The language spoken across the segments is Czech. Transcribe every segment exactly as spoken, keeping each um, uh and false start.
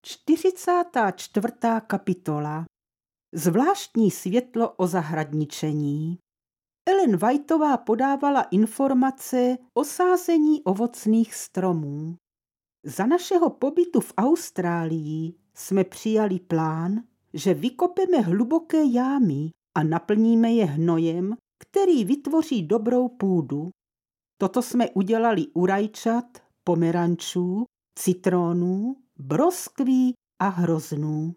čtyřicátá čtvrtá kapitola. Zvláštní světlo o zahradničení. Ellen Whiteová podávala informace o sázení ovocných stromů. Za našeho pobytu v Austrálii jsme přijali plán, že vykopeme hluboké jámy a naplníme je hnojem, který vytvoří dobrou půdu. Toto jsme udělali u rajčat, pomerančů, citronů, broskví a hroznů.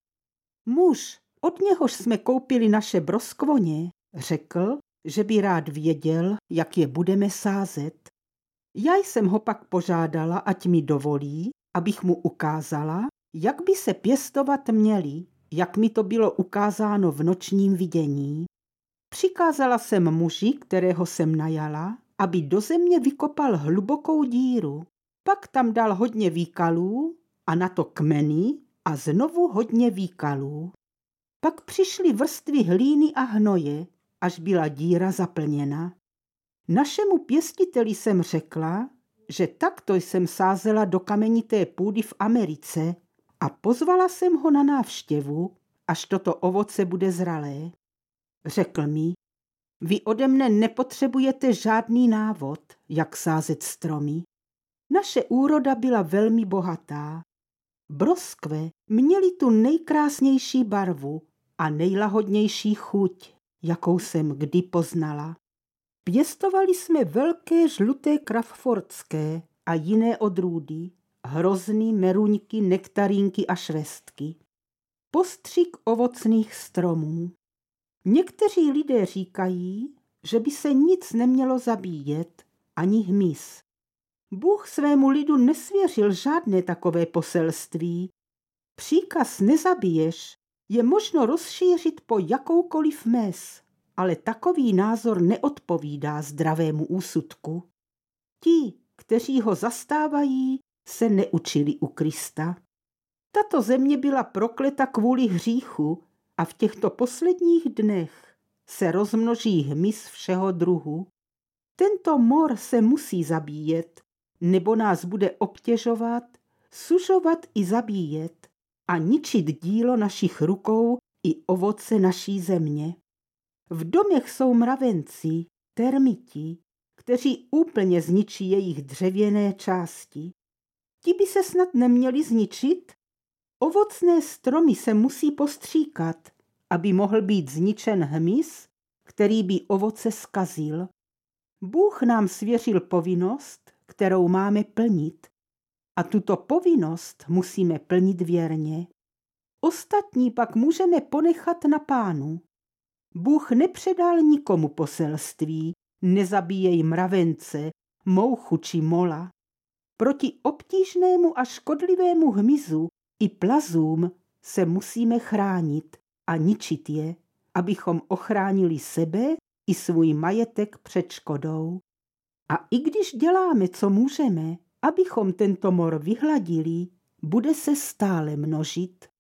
Muž, od něhož jsme koupili naše broskvoně, řekl, že by rád věděl, jak je budeme sázet. Já jsem ho pak požádala, ať mi dovolí, abych mu ukázala, jak by se pěstovat měli, jak mi to bylo ukázáno v nočním vidění. Přikázala jsem muži, kterého jsem najala, aby do země vykopal hlubokou díru. Pak tam dal hodně výkalů a na to kmeny a znovu hodně výkalů. Pak přišly vrstvy hlíny a hnoje, až byla díra zaplněna. Našemu pěstiteli jsem řekla, že takto jsem sázela do kamenité půdy v Americe a pozvala jsem ho na návštěvu, až toto ovoce bude zralé. Řekl mi, vy ode mne nepotřebujete žádný návod, jak sázet stromy. Naše úroda byla velmi bohatá. Broskve měly tu nejkrásnější barvu a nejlahodnější chuť, jakou jsem kdy poznala. Pěstovali jsme velké žluté kraffortské a jiné odrůdy, hrozny, meruňky, nektarínky a švestky. Postřik ovocných stromů. Někteří lidé říkají, že by se nic nemělo zabíjet, ani hmyz. Bůh svému lidu nesvěřil žádné takové poselství. Příkaz nezabiješ je možno rozšířit po jakoukoliv mez, ale takový názor neodpovídá zdravému úsudku. Ti, kteří ho zastávají, se neučili u Krista. Tato země byla prokleta kvůli hříchu a v těchto posledních dnech se rozmnoží hmyz všeho druhu. Tento mor se musí zabíjet, nebo nás bude obtěžovat, sužovat i zabíjet a ničit dílo našich rukou i ovoce naší země. V domech jsou mravenci, termiti, kteří úplně zničí jejich dřevěné části. Ti by se snad neměli zničit? Ovocné stromy se musí postříkat, aby mohl být zničen hmyz, který by ovoce zkazil. Bůh nám svěřil povinnost, kterou máme plnit. A tuto povinnost musíme plnit věrně. Ostatní pak můžeme ponechat na Pánu. Bůh nepředal nikomu poselství, nezabíjej mravence, mouchu či mola. Proti obtížnému a škodlivému hmyzu i plazům se musíme chránit a ničit je, abychom ochránili sebe i svůj majetek před škodou. A i když děláme, co můžeme, abychom tento mor vyhladili, bude se stále množit.